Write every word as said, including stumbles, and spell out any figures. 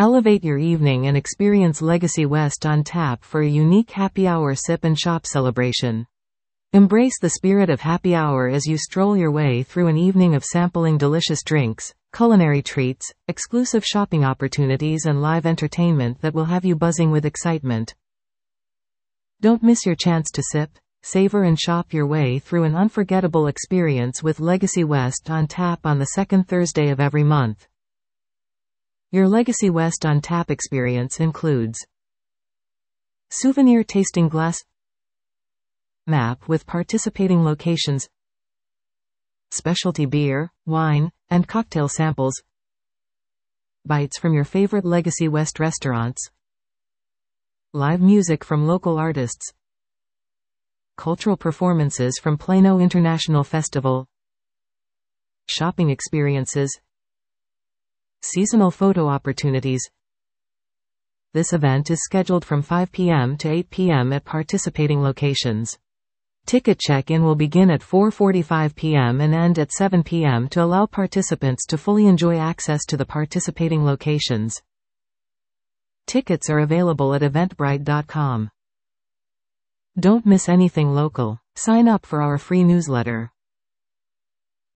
Elevate your evening and experience Legacy West on tap for a unique happy hour sip and shop celebration. Embrace the spirit of happy hour as you stroll your way through an evening of sampling delicious drinks, culinary treats, exclusive shopping opportunities and live entertainment that will have you buzzing with excitement. Don't miss your chance to sip, savor and shop your way through an unforgettable experience with Legacy West on tap on the second Thursday of every month. Your Legacy West on tap experience includes souvenir tasting glass map with participating locations, specialty beer, wine, and cocktail samples, bites from your favorite Legacy West restaurants, live music from local artists, cultural performances from Plano International Festival, shopping experiences, seasonal photo opportunities. This event is scheduled from five p m to eight p m at participating locations. Ticket check-in will begin at four forty-five p m and end at seven p m to allow participants to fully enjoy access to the participating locations. Tickets are available at eventbrite dot com. Don't miss anything local. Sign up for our free newsletter.